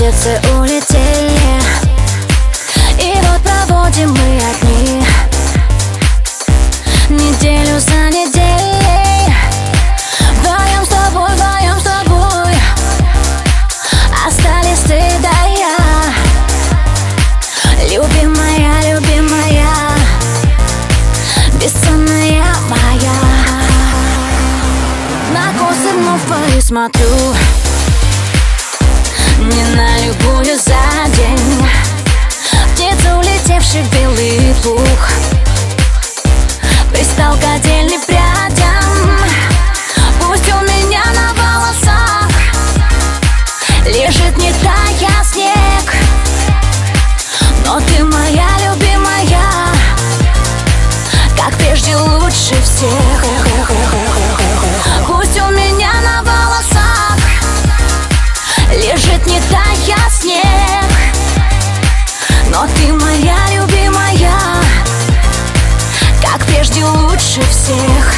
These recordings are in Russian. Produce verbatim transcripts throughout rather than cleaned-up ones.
птицы улетели, и вот проводим мы одни неделю за неделей. Вдвоем с тобой, вдвоем с тобой остались ты да я. Любимая, любимая, бессонная моя. На косы вновь посмотрю, не на любую за день. Птица, улетевший в белый пух, пристал к отдельным прядям. Пусть у меня на волосах лежит, не тая снег, но ты моя любимая, как прежде лучше всех. Пусть у меня на волосах лежит, не тая снег, но ты моя любимая, как прежде лучше всех.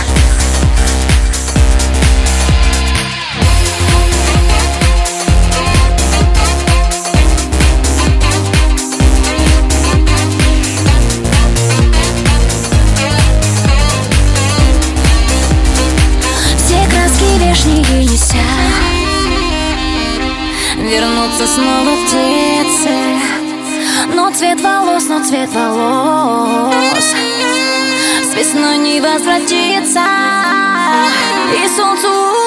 Все краски вешние неся, вернуться снова птицы. Но цвет волос, но цвет волос с весной не возвратится, и солнцу